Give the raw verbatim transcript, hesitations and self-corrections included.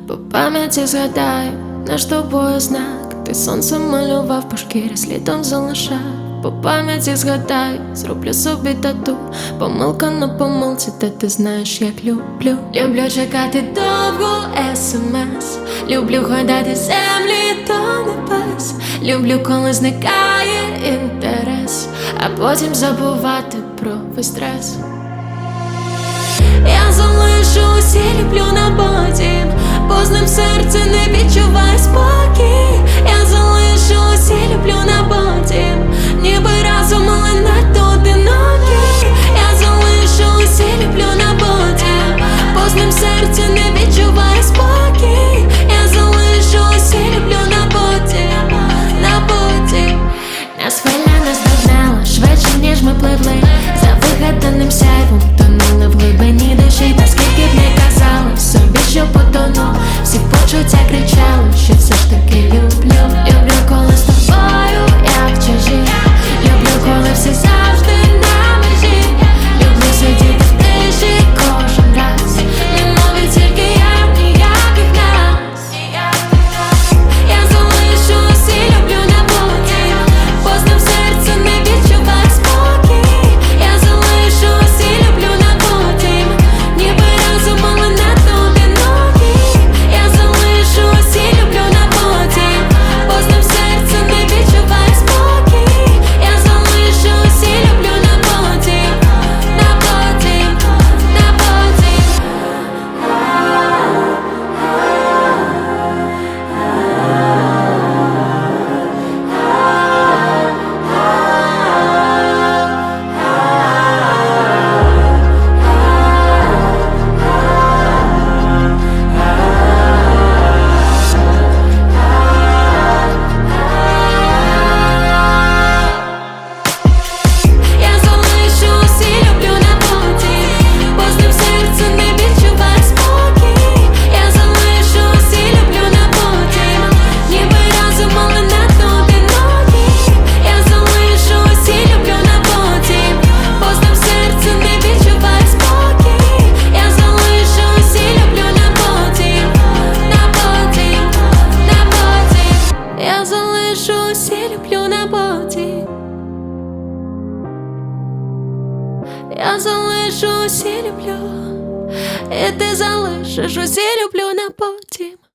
По пам'яті згадаю наш тобою знак. Ти сонцем малював по шкірі, слідом залишав. По пам'яті згадаю, зроблю собі тату. Помилка на помилці, та ти знаєш, як люблю. Люблю чекати довго смс. Люблю ходати землі до небес. Люблю, коли зникає інтерес, а потім забувати про весь стрес. Я залишу усі, люблю на потім, бо з ним серце не відчуває спокій. Я залишу усі, люблю на потім, ніби разом, але надто одинокі. Я залишу усі, люблю на потім, бо з ним серце не відчуває спокій. Я залишу усі, люблю на потім, на потім. Нас хвиля наздогнала швидше, ніж ми пливли, за вигаданим сяйвом тонули в глибині душі. Та скільки б не казали собі, що потону, всі почуття кричали, що все ж таки люблю. Люблю, коли з тобою, як чужі. Люблю, коли все завжди на межі. Люблю сидіти в тиші кожен раз, немов тільки я, ніяких нас. Я залишу усі, люблю на потім, бо з ним серце не відчуває спокій. Я залишу усі, люблю на потім, ніби разом, але надто одинокі. Я залишу усі, люблю на потім, бо з ним серце не відчуває спокій. Я залишу усі, люблю на потім, на потім, на потім. Я залишу усі, люблю на потім, бо з ним серце не відчуває спокій. Я залишу усі, люблю на потім, ніби разом, але надто одинокі. Я залишу усі, люблю на потім, бо з ним серце не відчуває спокій. Я залишу усі, люблю на потім, на потім, на потім. Я залишу усі, люблю на потім. Я залишу усі, люблю, і ти залишиш усі, люблю на потім.